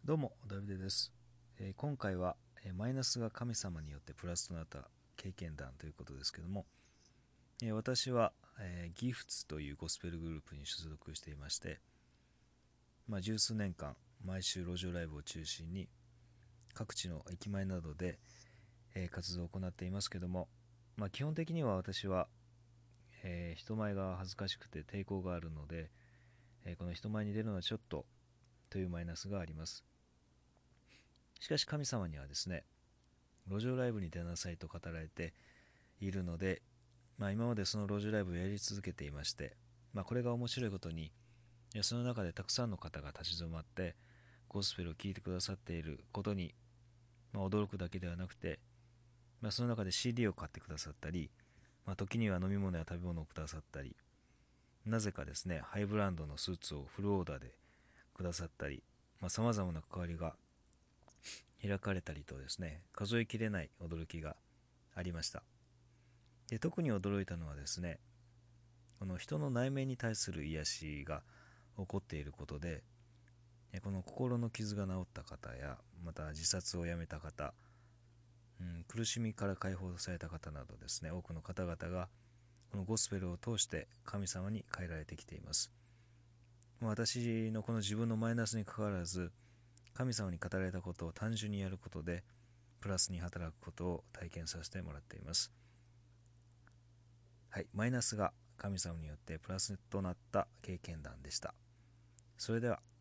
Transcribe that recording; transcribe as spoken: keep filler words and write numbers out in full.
どうも、ダビデです。えー今回は、えーマイナスが神様によってプラスとなった経験談ということですけども、えー私は、えーギフツというゴスペルグループに所属していまして、まあ、十数年間、毎週路上ライブを中心に、各地の駅前などで、えー活動を行っていますけども、まあ、基本的には私は、えー人前が恥ずかしくて抵抗があるので、えーこの人前に出るのはちょっとというマイナスがあります。しかし神様にはですね、路上ライブに出なさいと語られているので、まあ、今までその路上ライブをやり続けていまして、まあ、これが面白いことに、その中でたくさんの方が立ち止まってゴスペルを聴いてくださっていることに、まあ、驚くだけではなくて、まあ、その中で シーディー を買ってくださったり、まあ、時には飲み物や食べ物をくださったり、なぜかですねハイブランドのスーツをフルオーダーでくださったり、さまざ、まな関わりが開かれたりとですね、数えきれない驚きがありました。で特に驚いたのはですね、この人の内面に対する癒しが起こっていることで、この心の傷が治った方や、また自殺をやめた方、うん、苦しみから解放された方などですね、多くの方々がこのゴスペルを通して神様に変えられてきています。私のこの自分のマイナスにかかわらず、神様に語られたことを単純にやることでプラスに働くことを体験させてもらっています。はい、マイナスが神様によってプラスとなった経験談でした。それでは。